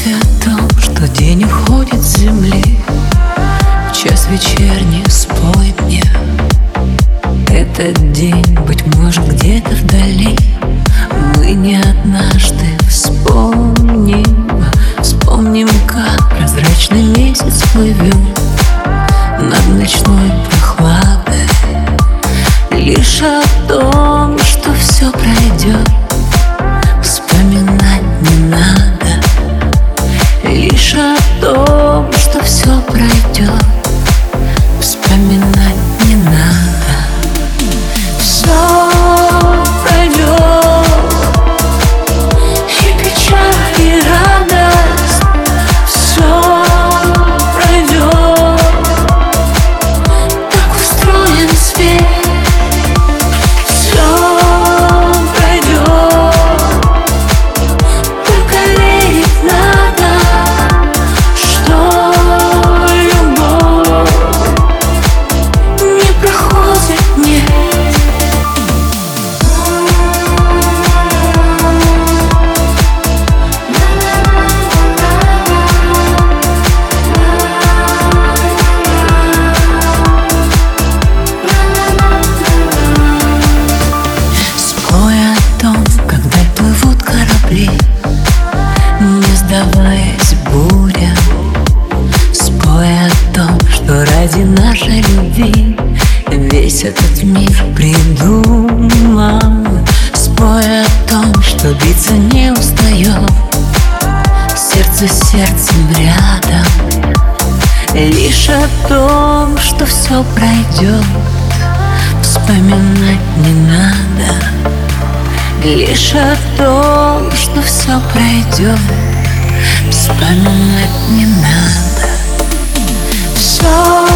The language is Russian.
Мысли о том, что день уходит с земли, в час вечерний спой мне. Этот день, быть может, где-то вдали мы не однажды вспомним. Вспомним, как прозрачный месяц плывет над ночной прохладой. Лишь о том, что все пройдет, вспоминать не надо. Лишь о том, что все пройдет, вспоминать не надо. Все пройдет, и печаль, и радость. Все пройдет, так устроен свет. Все пройдет, только верить надо, что любовь не проходит, нет. Когда плывут корабли, не сдаваясь бурям. Спой о том, что ради нашей любви весь этот мир придуман. Спой о том, что биться не устает, сердце с сердцем рядом. Лишь о том, что все пройдет, вспоминать не надо. Лишь о том, что все пройдет, вспоминать не надо. Все